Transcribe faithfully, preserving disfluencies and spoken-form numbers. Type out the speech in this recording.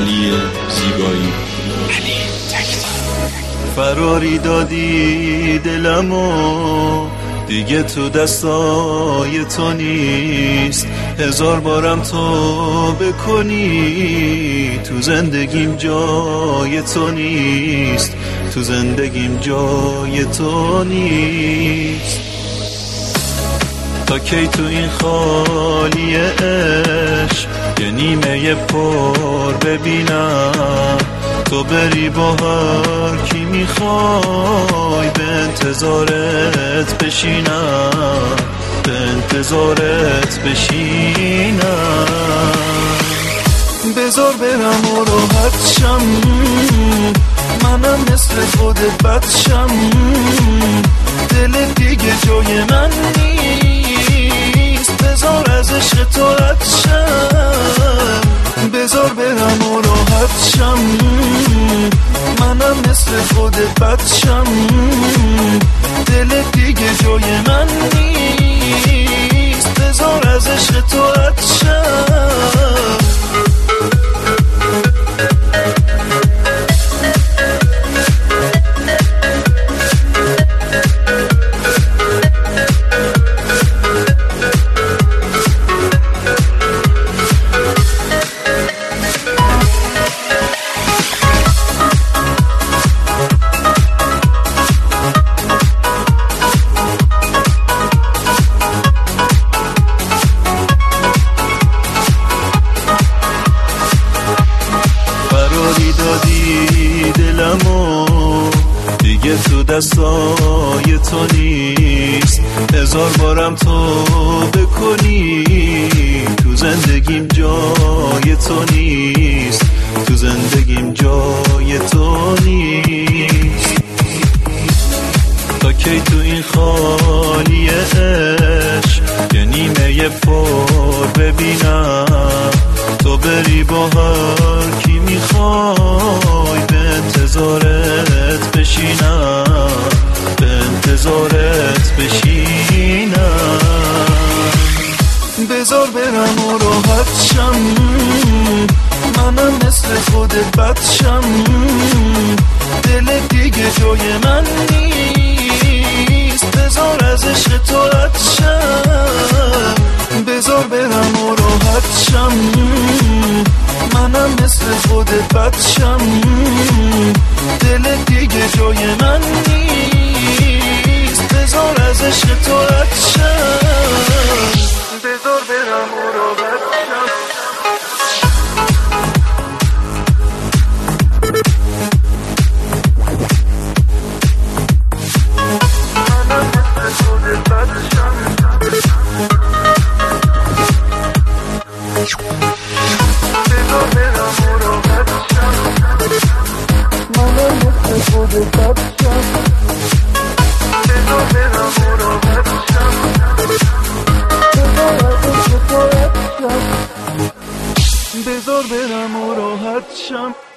علی زیبایی. فراری دادی دلمو، دیگه تو دستای تو نیست. هزار بارم تو بکنی، تو زندگیم جای تو نیست. تو زندگیم جای تو نیست. تا کی تو این خالی عشق یه نیمه پر ببینم؟ تو بری با هر کی میخوای، به انتظارت بشینم، به انتظارت بشینم. بذار برم و راحت شم، منم مثل خودت بد شم. دل دیگه جای من نیست، بذار از عشق تو رد شم. بذار برم و راحت شم، منم مثل خودت بد شم. دل دیگه جای من نیست، بذار از عشق تو رد شم. دادی دلمو، دیگه تو دستای تو نیست. هزار بارم تو بکنی، تو زندگیم جای تو نیست. تو زندگیم جای تو نیست. تا کی تو این خالی عشق یه نیمه پر ببینم؟ تو بری با هر کی میخوای، به انتظارت بشینم، به انتظارت بشینم. بذار برم و راحت شم، منم مثل خودت بد شم. دل دیگه جای من نیست، بذار از عشق تو رد شم. بذار برم و راحت شم، منم مثل خودت بد شم. دل دیگه جای من نیست، بذار از عشق تو رد شم. بذار برم و راحت شم. منم مثل خودت بد شم. بذار برم و راحت شم، منم مثل خودت بد شم. بذار برم و راحت شم، بذار از عشق تو رد شم. بذار برم و راحت شم.